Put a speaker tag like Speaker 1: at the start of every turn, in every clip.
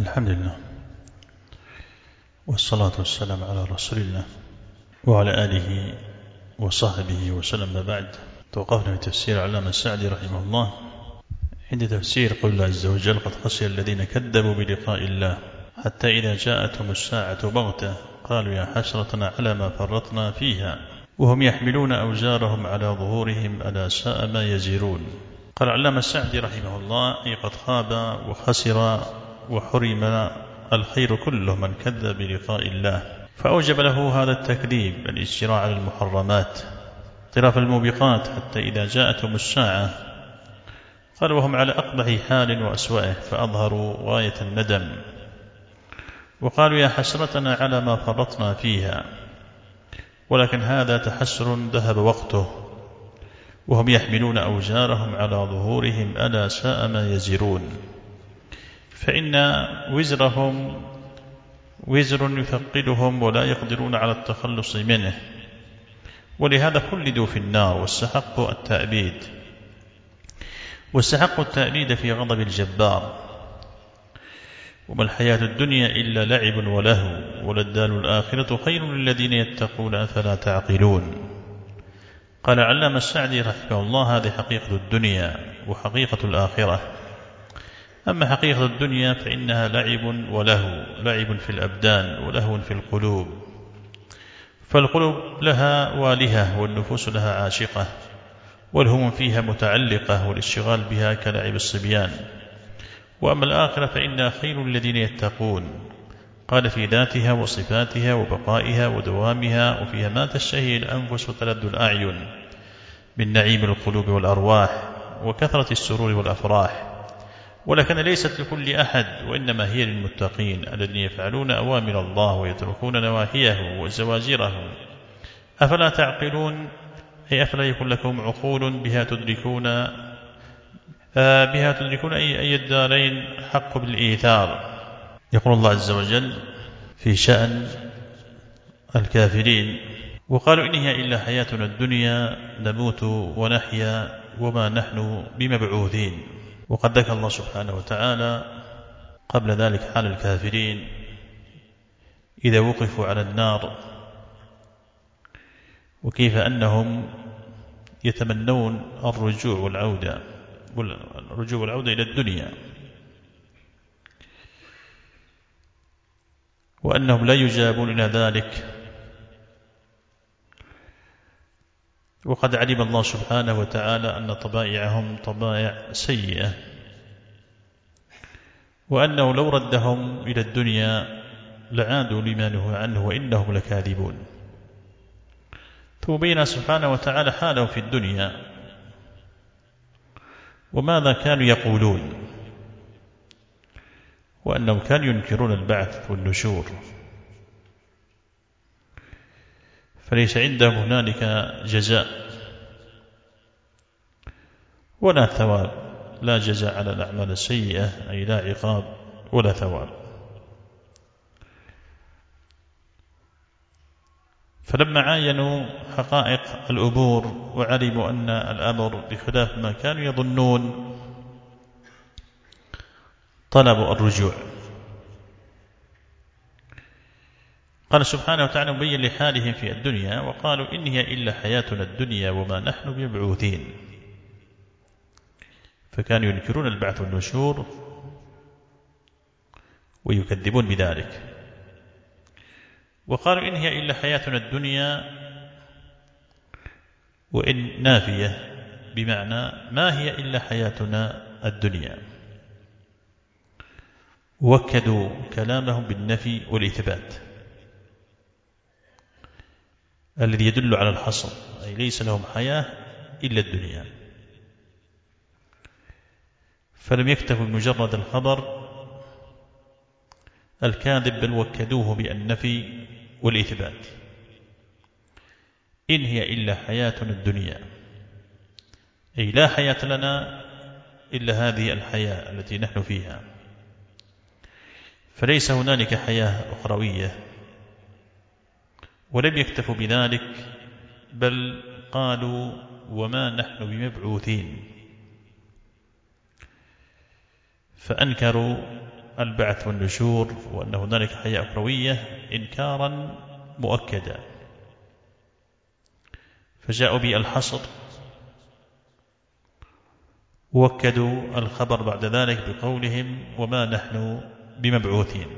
Speaker 1: الحمد لله والصلاة والسلام على رسول الله وعلى آله وصحبه وسلم. بعد توقفنا في تفسير علامة السعدي رحمه الله عند تفسير قول الله عز وجل: قد خسر الذين كذبوا بلقاء الله حتى إذا جاءتهم الساعة بغتة قالوا يا حسرتنا على ما فرطنا فيها وهم يحملون أوزارهم على ظهورهم ألا ساء ما يزرون. قال علامة السعدي رحمه الله: أي قد خاب وخسر وحرم الخير كله من كذب بلقاء الله، فأوجب له هذا التكذيب الاجتراء على المحرمات اقتراف الموبقات حتى إذا جاءتهم الساعة قال وهم على أقبح حال وأسوأه، فأظهروا غاية الندم وقالوا يا حسرتنا على ما فرطنا فيها، ولكن هذا تحسر ذهب وقته وهم يحملون أوزارهم على ظهورهم ألا ساء ما يزرون، فإن وزرهم وزر يثقلهم ولا يقدرون على التخلص منه، ولهذا خلدوا في النار واستحقوا التأبيد في غضب الجبار. وما الحياة الدنيا إلا لعب ولهو وللدار الآخرة خير للذين يتقون أفلا تعقلون. قال علامة السعدي رحمه الله: هذه حقيقة الدنيا وحقيقة الآخرة. أما حقيقة الدنيا فإنها لعب ولهو، لعب في الأبدان ولهو في القلوب، فالقلوب لها والهة والنفوس لها عاشقة، والهموم فيها متعلقة والاشتغال بها كلعب الصبيان. وأما الآخرة فإنها خير الذين يتقون، قال في ذاتها وصفاتها وبقائها ودوامها، وفيها ما تشتهي الأنفس وتلذ الأعين من نعيم القلوب والأرواح وكثرة السرور والأفراح، ولكن ليست لكل أحد، وإنما هي للمتقين الذين يفعلون أوامر الله ويتركون نواهيه وزواجره. أفلا تعقلون، أي أفلا يكون لكم عقول بها تدركون أي الدارين حق بالإيثار. يقول الله عز وجل في شأن الكافرين: وقالوا إن هي إلا حياتنا الدنيا نموت ونحيا وما نحن بمبعوثين. وقد ذكر الله سبحانه وتعالى قبل ذلك حال الكافرين إذا وقفوا على النار، وكيف أنهم يتمنون الرجوع والعودة إلى الدنيا، وأنهم لا يجابون إلى ذلك. وقد علم الله سبحانه وتعالى أن طبائعهم طبائع سيئة، وأنه لو ردهم إلى الدنيا لعادوا لما نهوا عنه وإنهم لكاذبون. ثم بين سبحانه وتعالى حالهم في الدنيا وماذا كانوا يقولون، وأنهم كانوا ينكرون البعث والنشور، فليس عندهم هنالك جزاء ولا ثواب، لا جزاء على الأعمال السيئة، أي لا عقاب ولا ثواب. فلما عاينوا حقائق الأمور وعلموا أن الأمر بخلاف ما كانوا يظنون طلبوا الرجوع. قال سبحانه وتعالى مبين لحالهم في الدنيا: وقالوا إن هي إلا حياتنا الدنيا وما نحن بمبعوثين. فكانوا ينكرون البعث والنشور ويكذبون بذلك. وقالوا إن هي إلا حياتنا الدنيا، وإن نافية بمعنى ما هي إلا حياتنا الدنيا، وكدوا كلامهم بالنفي والإثبات الذي يدل على الحصر، أي ليس لهم حياة إلا الدنيا. فلم يكتفوا بمجرد الخبر الكاذب، بل وكدوه بالنفي والإثبات. إن هي إلا حياتنا الدنيا، أي لا حياة لنا إلا هذه الحياة التي نحن فيها، فليس هنالك حياة أخروية. ولم يكتفوا بذلك، بل قالوا وما نحن بمبعوثين، فأنكروا البعث والنشور وأن هنالك حياة أخروية إنكارا مؤكدا، فجاءوا بالحصر ووكدوا الخبر بعد ذلك بقولهم وما نحن بمبعوثين،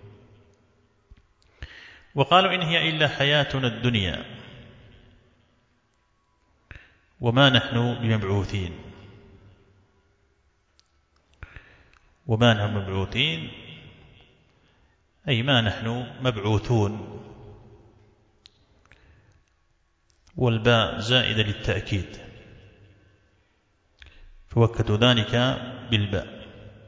Speaker 1: وقالوا إن هي إلا حياتنا الدنيا وما نحن بمبعوثين. وما نحن مبعوثين أي ما نحن مبعوثون، والباء زائدة للتأكيد، فوكدوا ذلك بالباء.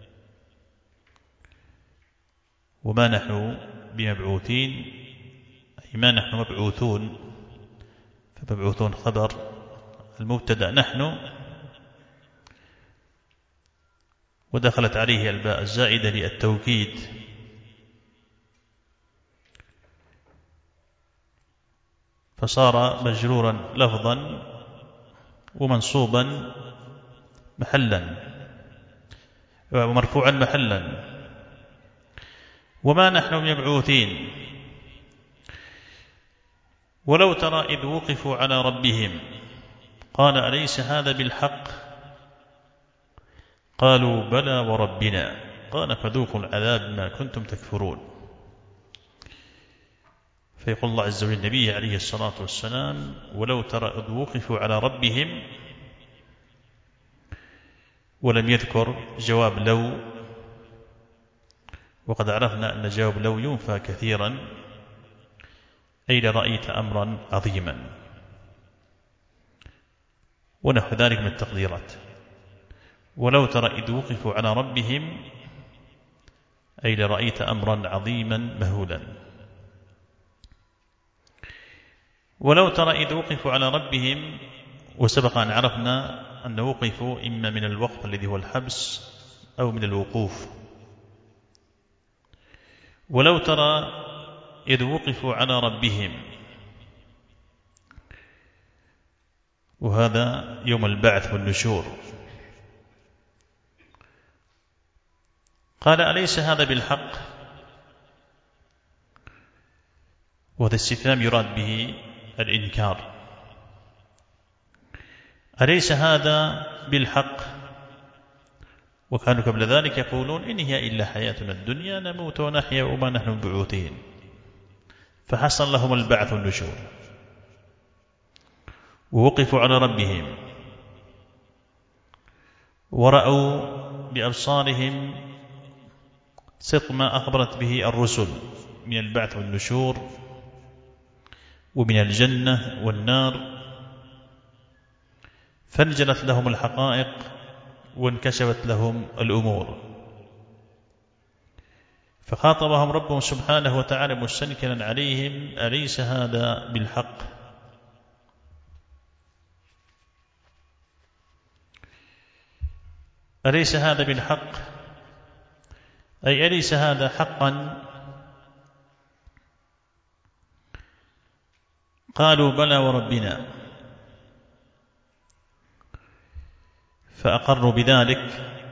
Speaker 1: وما نحن بمبعوثين أي ما نحن مبعوثون، فمبعوثون خبر المبتدأ نحن، ودخلت عليه الباء الزائدة للتوكيد، فصار مجرورا لفظا ومنصوبا محلا ومرفوعا محلا. وما نحن بمبعوثين ولو ترى إذ وقفوا على ربهم قال أليس هذا بالحق قالوا بلى وربنا قال فذوقوا العذاب ما كنتم تكفرون. فيقول الله عز وجل النبي عليه الصلاة والسلام ولو ترى إذ وقفوا على ربهم، ولم يذكر جواب لو، وقد عرفنا أن جواب لو ينفى كثيرا، أي لرأيت أمرا عظيما ونحو ذلك من التقديرات. ولو ترى إذ وقفوا على ربهم أي لرأيت أمرا عظيما مهولا. ولو ترى إذ وقفوا على ربهم، وسبق أن عرفنا أن وقفوا إما من الوقف الذي هو الحبس أو من الوقوف. ولو ترى إذ وقفوا على ربهم، وهذا يوم البعث والنشور. قال أليس هذا بالحق، وهذا استفهام يراد به الإنكار. أليس هذا بالحق، وكانوا قبل ذلك يقولون إن هي إلا حياتنا الدنيا نموت ونحيا وما نحن مبعوثين، فحصل لهم البعث والنشور. ووقفوا على ربهم ورأوا بأبصارهم صدق ما أخبرت به الرسل من البعث والنشور ومن الجنة والنار، فانجلت لهم الحقائق وانكشفت لهم الأمور، فخاطبهم ربهم سبحانه وتعالى مستنكرا عليهم أليس هذا بالحق. أليس هذا بالحق أي أليس هذا حقا. قالوا بلى وربنا، فأقروا بذلك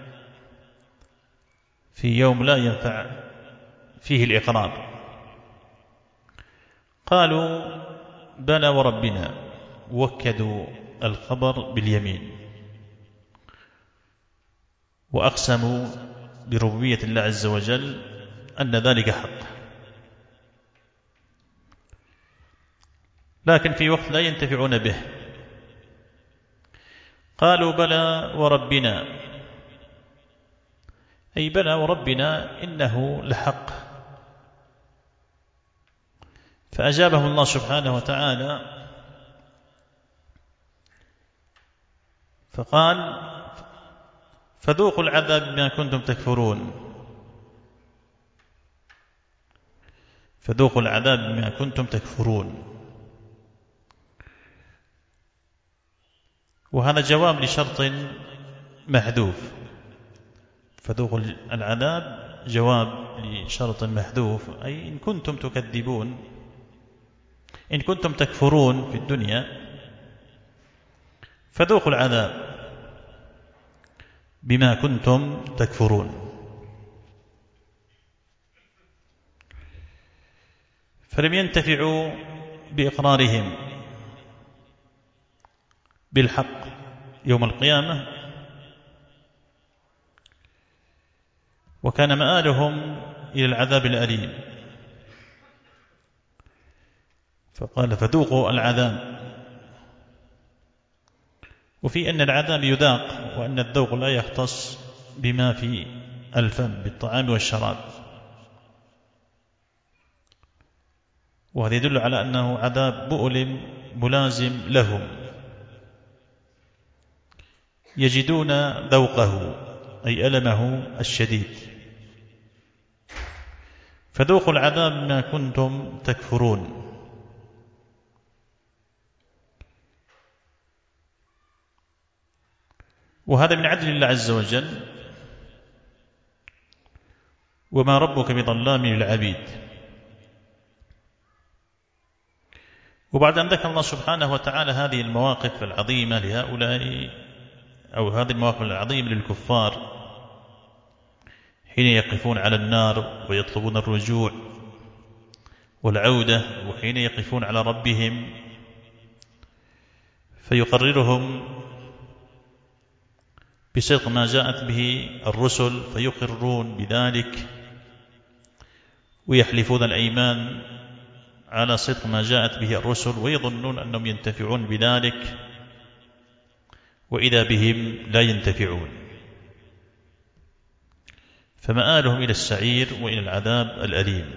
Speaker 1: في يوم لا ينفع فيه الإقرار. قالوا بلى وربنا، وكدوا الخبر باليمين، وأقسموا بربوبية الله عز وجل أن ذلك حق، لكن في وقت لا ينتفعون به. قالوا بلى وربنا أي بلى وربنا إنه لحق. فأجابهم الله سبحانه وتعالى فقال فذوقوا العذاب بما كنتم تكفرون. فذوقوا العذاب بما كنتم تكفرون، وهذا جواب لشرط محذوف. فذوقوا العذاب جواب لشرط محذوف، أي إن كنتم تكذبون، إن كنتم تكفرون في الدنيا فذوقوا العذاب بما كنتم تكفرون. فلم ينتفعوا بإقرارهم بالحق يوم القيامة، وكان مآلهم إلى العذاب الأليم. فقال فذوقوا العذاب، وفي أن العذاب يذاق، وأن الذوق لا يختص بما في الفم بالطعام والشراب، وهذا يدل على أنه عذاب مؤلم ملازم لهم، يجدون ذوقه أي ألمه الشديد. فذوقوا العذاب ما كنتم تكفرون. وهذا من عدل الله عز وجل، وما ربك بظلام للعبيد. وبعد أن ذكر الله سبحانه وتعالى هذه المواقف العظيمة لهؤلاء، أو هذه المواقف العظيمة للكفار حين يقفون على النار ويطلبون الرجوع والعودة، وحين يقفون على ربهم فيقررهم بصدق ما جاءت به الرسل، فيقرون بذلك ويحلفون الأيمان على صدق ما جاءت به الرسل، ويظنون أنهم ينتفعون بذلك، وإذا بهم لا ينتفعون. فمآلهم إلى السعير وإلى العذاب الأليم.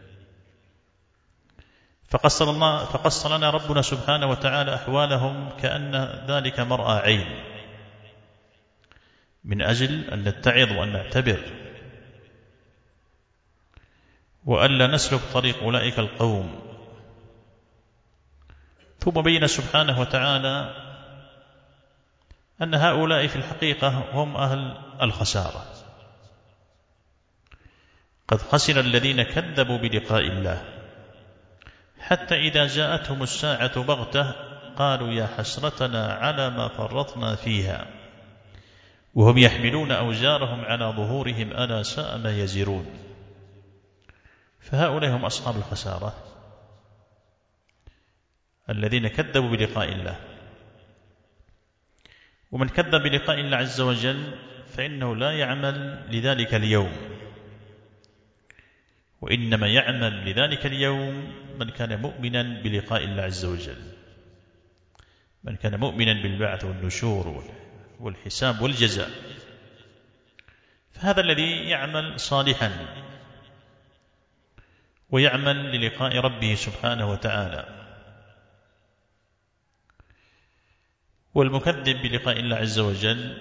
Speaker 1: فقص لنا ربنا سبحانه وتعالى أحوالهم كأن ذلك مرأى عين، من أجل أن نتعظ وأن نعتبر، وألا نسلك طريق أولئك القوم. ثم بين سبحانه وتعالى أن هؤلاء في الحقيقة هم أهل الخسارة. قد خسر الذين كذبوا بلقاء الله حتى إذا جاءتهم الساعة بغتة قالوا يا حسرتنا على ما فرطنا فيها وهم يحملون أوزارهم على ظهورهم ألا ساء ما يزرون. فهؤلاء هم أصحاب الخسارة الذين كذبوا بلقاء الله. ومن كذب بلقاء الله عز وجل فإنه لا يعمل لذلك اليوم، وإنما يعمل لذلك اليوم من كان مؤمنا بلقاء الله عز وجل، من كان مؤمنا بالبعث والنشور والحساب والجزاء، فهذا الذي يعمل صالحا ويعمل للقاء ربه سبحانه وتعالى. والمكذب بلقاء الله عز وجل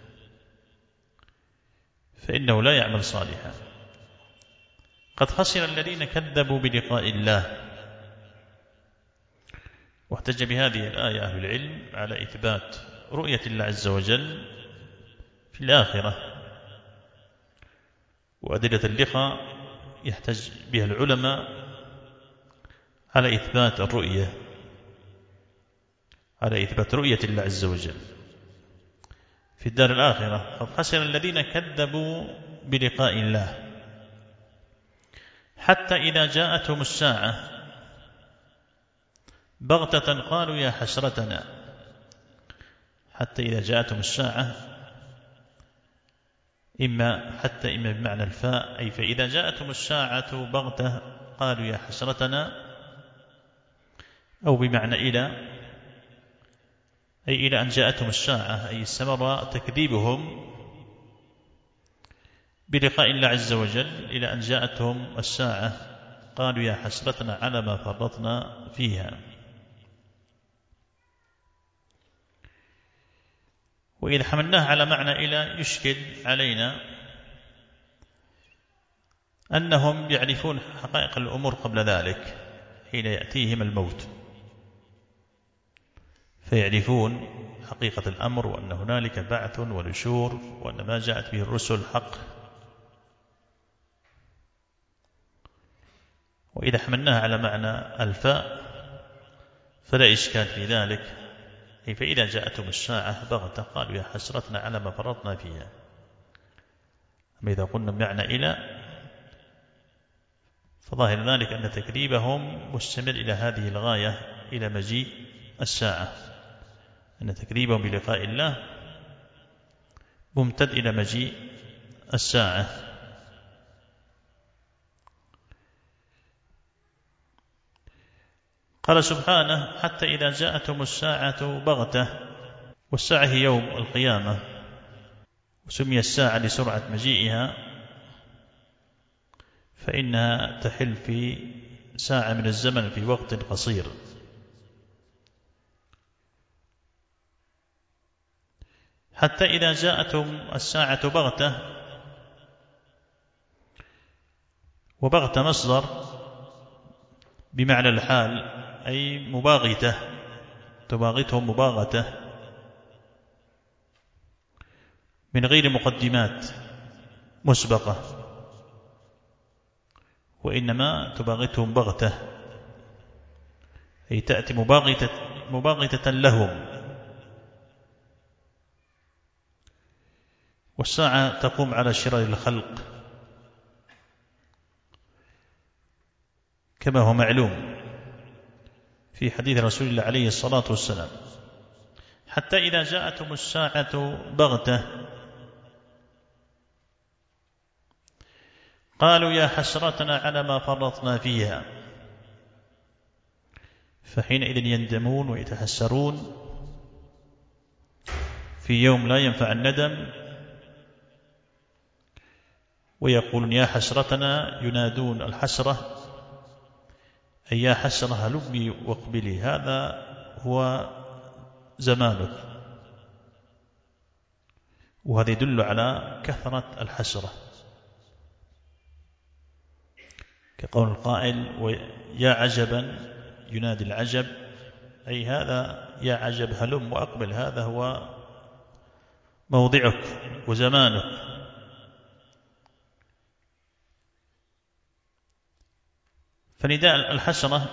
Speaker 1: فإنه لا يعمل صالحا. قد خسر الذين كذبوا بلقاء الله. واحتج بهذه الآية أهل العلم على إثبات رؤية الله عز وجل في الآخرة، وأدلة اللقاء يحتج بها العلماء على إثبات الرؤية، على إثبات رؤية الله عز وجل في الدار الآخرة. قد خسر الذين كذبوا بلقاء الله حتى إذا جاءتهم الساعة بغتة قالوا يا حسرتنا. حتى إذا جاءتهم الساعة إما بمعنى الفاء، أي فإذا جاءتهم الساعة بغتة قالوا يا حسرتنا، أو بمعنى إلى، أي إلى أن جاءتهم الساعة، أي استمر تكذيبهم بلقاء الله عز وجل إلى أن جاءتهم الساعة قالوا يا حسرتنا على ما فرطنا فيها. وإذا حملناه على معنى إلى يشكل علينا أنهم يعرفون حقائق الأمور قبل ذلك حين يأتيهم الموت، فيعرفون حقيقة الأمر وأن هنالك بعث ونشور وأن ما جاءت به الرسل حق. وإذا حملناها على معنى الفاء فلا إشكال في ذلك، أي فإذا جاءتهم الساعة بغتة قالوا يا حسرتنا على ما فرطنا فيها. أما إذا قلنا بمعنى إلى فظاهر ذلك أن تكذيبهم مستمر إلى هذه الغاية، إلى مجيء الساعة، أن تكذيبهم بلقاء الله ممتد إلى مجيء الساعة. قال سبحانه: حتى إذا جاءتهم الساعة بغتة، والساعة هي يوم القيامة، وسمي الساعة لسرعة مجيئها، فإنها تحل في ساعة من الزمن في وقت قصير. حتى إذا جاءتهم الساعة بغتة، وبغتة مصدر بمعنى الحال، أي مباغتة، تباغتهم مباغتة من غير مقدمات مسبقة، وإنما تباغتهم بغتة، أي تأتي مباغتة لهم. والساعة تقوم على شرار الخلق كما هو معلوم في حديث رسول الله عليه الصلاة والسلام: حتى إذا جاءتهم الساعة بغتة قالوا يا حسرتنا على ما فرطنا فيها، فحينئذ يندمون ويتحسرون في يوم لا ينفع الندم، ويقولون يا حسرتنا، ينادون الحسرة، أي يا حسرة هلمي واقبلي، هذا هو زمانك. وهذا يدل على كثرة الحسرة، كقول القائل: ويا عجبا، ينادي العجب، أي هذا يا عجب هلم وأقبل، هذا هو موضعك وزمانك. فنداء الحسرة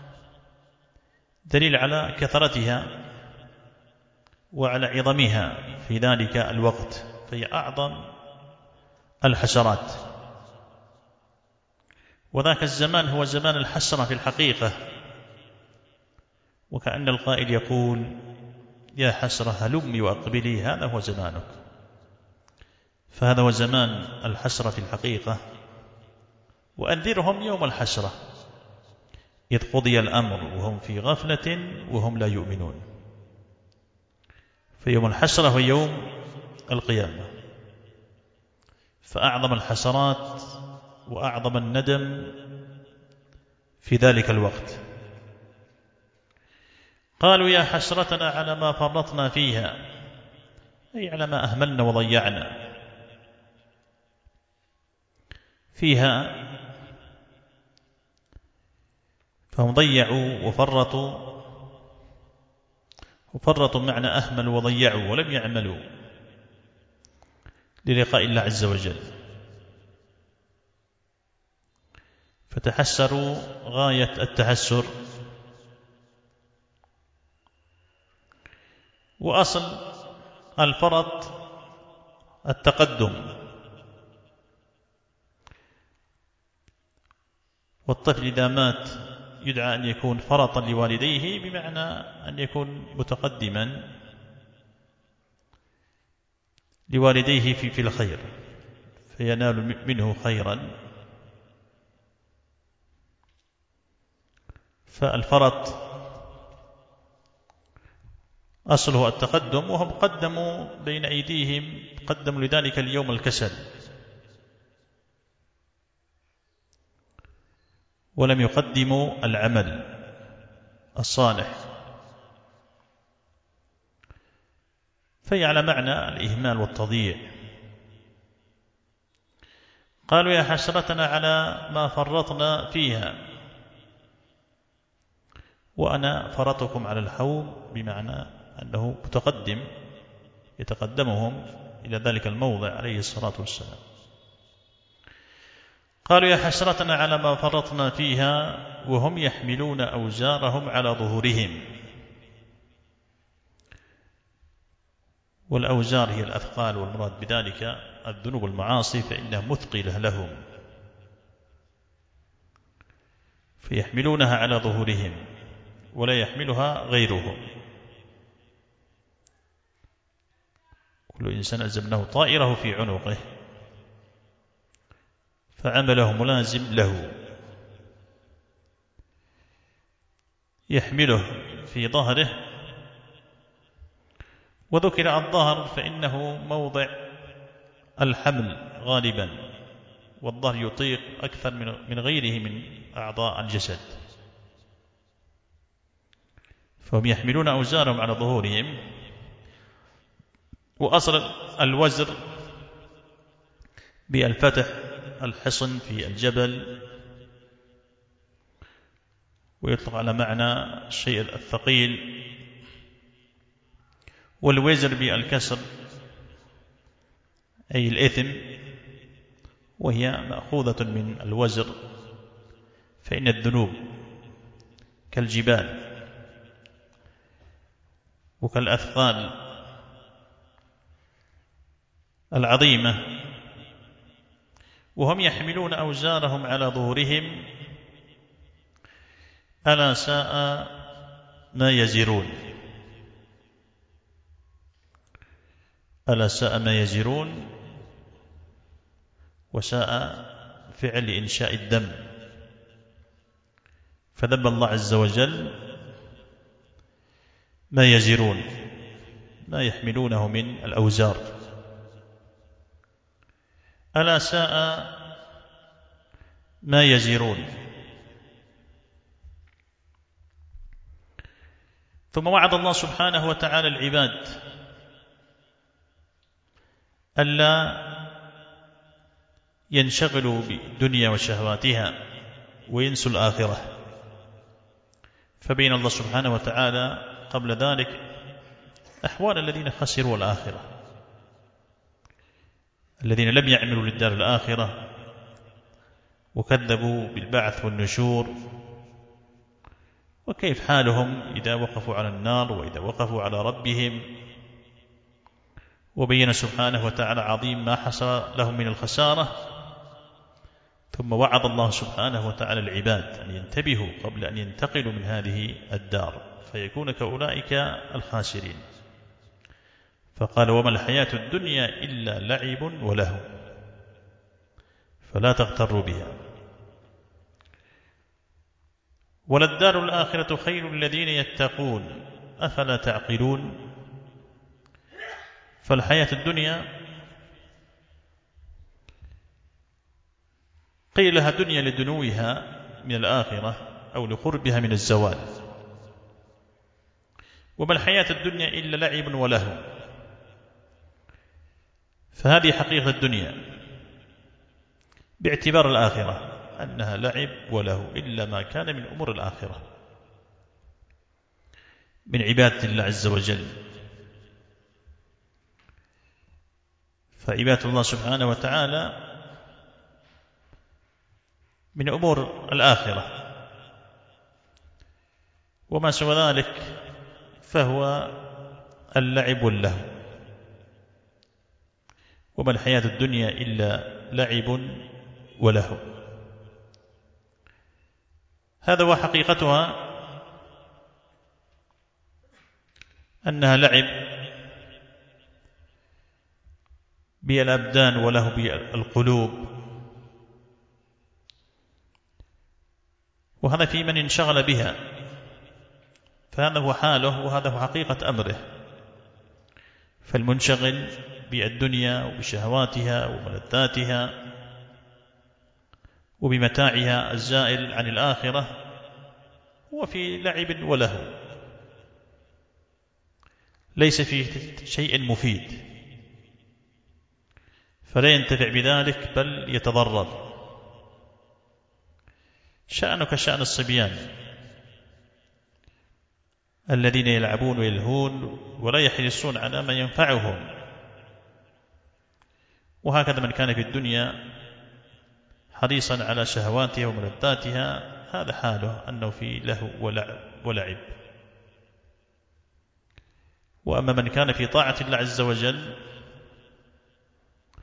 Speaker 1: دليل على كثرتها وعلى عظمها في ذلك الوقت، فهي أعظم الحسرات. وذاك الزمان هو زمان الحسرة في الحقيقة، وكأن القائل يقول يا حسرة هلمي وأقبلي، هذا هو زمانك. فهذا هو زمان الحسرة في الحقيقة. وأنذرهم يوم الحسرة إذ قضي الأمر وهم في غفلة وهم لا يؤمنون. فيوم الحسرة هو يوم القيامة، فأعظم الحسرات وأعظم الندم في ذلك الوقت. قالوا يا حسرتنا على ما فرطنا فيها، أي على ما أهملنا وضيعنا فيها. فهم ضيعوا وفرطوا معنى أهملوا وضيعوا، ولم يعملوا للقاء الله عز وجل، فتحسروا غاية التحسر. وأصل الفرط التقدم، والطفل إذا مات يدعى أن يكون فرطا لوالديه، بمعنى أن يكون متقدما لوالديه في الخير، فينال منه خيرا. فالفرط أصله التقدم، وهم قدموا بين أيديهم، قدموا لذلك اليوم الكسل، ولم يقدموا العمل الصالح، فهي على معنى الإهمال والتضييع. قالوا يا حسرتنا على ما فرطنا فيها، وأنا فرطكم على الحوض، بمعنى أنه متقدم يتقدمهم إلى ذلك الموضع عليه الصلاة والسلام. قالوا يا حسرتنا على ما فرطنا فيها وهم يحملون أوزارهم على ظهورهم. والأوزار هي الأثقال، والمراد بذلك الذنوب والمعاصي، فإنها مثقلة لهم. فيحملونها على ظهورهم ولا يحملها غيرهم. كل إنسان ألزمناه طائره في عنقه فعمله ملازم له، يحمله في ظهره. وذكر الظهر فإنه موضع الحمل غالبا، والظهر يطيق أكثر من غيره من أعضاء الجسد، فهم يحملون أوزارهم على ظهورهم. وأصل الوزر بالفتح الحصن في الجبل، ويطلق على معنى الشيء الثقيل، والوزر بالكسر أي الإثم، وهي مأخوذة من الوزر، فإن الذنوب كالجبال وكالأثقال العظيمة، وهم يحملون أوزارهم على ظهورهم ألا ساء ما يزرون. ألا ساء ما يزرون، وساء فعل إنشاء الدم، فذب الله عز وجل ما يزرون، ما يحملونه من الأوزار. ألا ساء ما يزرون. ثم وعد الله سبحانه وتعالى العباد ألا ينشغلوا بالدنيا وشهواتها وينسوا الآخرة، فبين الله سبحانه وتعالى قبل ذلك أحوال الذين خسروا الآخرة، الذين لم يعملوا للدار الآخرة وكذبوا بالبعث والنشور، وكيف حالهم إذا وقفوا على النار وإذا وقفوا على ربهم. وبين سبحانه وتعالى عظيم ما حصل لهم من الخسارة. ثم وعد الله سبحانه وتعالى العباد أن ينتبهوا قبل أن ينتقلوا من هذه الدار فيكون كأولئك الخاسرين، فقال وما الحياة الدنيا إلا لعب ولهو فلا تغتروا بها، وللدار الآخرة خير الذين يتقون أفلا تعقلون. فالحياة الدنيا قيل لها دنيا لدنوها من الآخرة أو لقربها من الزوال، وما الحياة الدنيا إلا لعب ولهو، فهذه حقيقة الدنيا باعتبار الآخرة أنها لعب ولهو، إلا ما كان من أمور الآخرة من عبادة الله عز وجل. فعبادة الله سبحانه وتعالى من أمور الآخرة، وما سوى ذلك فهو اللعب واللهو. وما الحياة الدنيا إلا لعب ولهو، هذا هو حقيقتها، أنها لعب بالأبدان وله بالقلوب، وهذا في من انشغل بها، فهذا هو حاله وهذا هو حقيقة أمره. فالمنشغل بالدنيا وبشهواتها وملذاتها وبمتاعها الزائل عن الآخرة هو في لعب ولهو، ليس فيه شيء مفيد، فلا ينتفع بذلك بل يتضرر. شأنه كشأن الصبيان الذين يلعبون ويلهون ولا يحرصون على ما ينفعهم، وهكذا من كان في الدنيا حريصا على شهواتها وملذاتها هذا حاله أنه في لهو ولعب. وأما من كان في طاعة الله عز وجل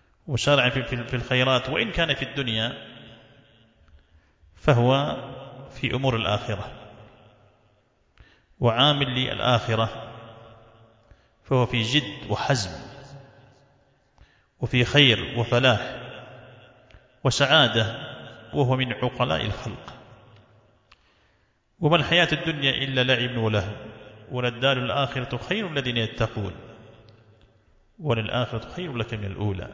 Speaker 1: وشارع في الخيرات وإن كان في الدنيا فهو في أمور الآخرة وعامل للآخرة فهو في جد وحزم وفي خير وفلاح وسعادة، وهو من عقلاء الخلق. وما الحياة الدنيا إلا لعب ولهو، وللدار الآخرة خير الذين يتقون، وللآخرة خير لك من الأولى،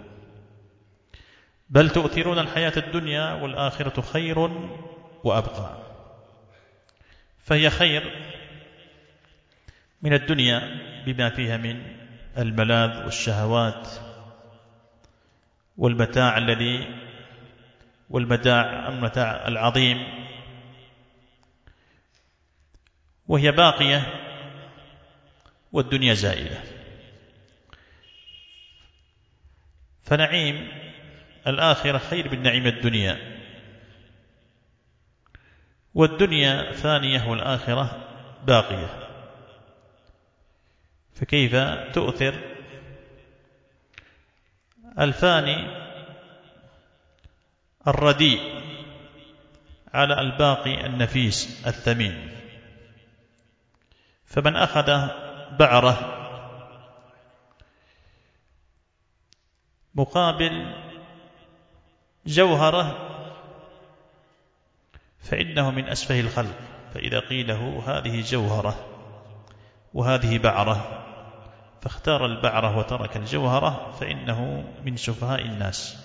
Speaker 1: بل تؤثرون الحياة الدنيا والآخرة خير وأبقى. فهي خير من الدنيا بما فيها من الملاذ والشهوات والمتاع المتاع العظيم، وهي باقية والدنيا زائلة. فنعيم الآخرة خير من نعيم الدنيا، والدنيا ثانية والآخرة باقية، فكيف تؤثر الفاني الرديء على الباقي النفيس الثمين؟ فمن أخذ بعره مقابل جوهره فإنه من أسفه الخلق. فإذا قيل له هذه جوهرة وهذه بعرة فاختار البعرة وترك الجوهرة فإنه من سفهاء الناس.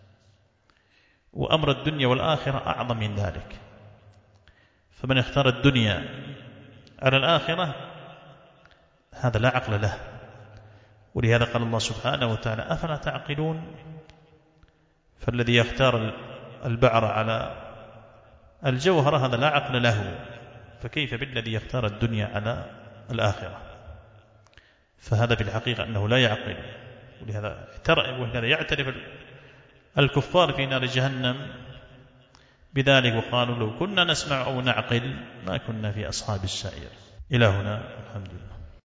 Speaker 1: وأمر الدنيا والآخرة أعظم من ذلك، فمن اختار الدنيا على الآخرة هذا لا عقل له. ولهذا قال الله سبحانه وتعالى أفلا تعقلون؟ فالذي يختار البعرة على الجوهرة هذا لا عقل له، فكيف بالذي يختار الدنيا على الآخرة؟ فهذا في الحقيقة أنه لا يعقل. ولهذا يعترف الكفار في نار جهنم بذلك وقالوا لو كنا نسمع أو نعقل ما كنا في أصحاب السعير. إلى هنا الحمد لله.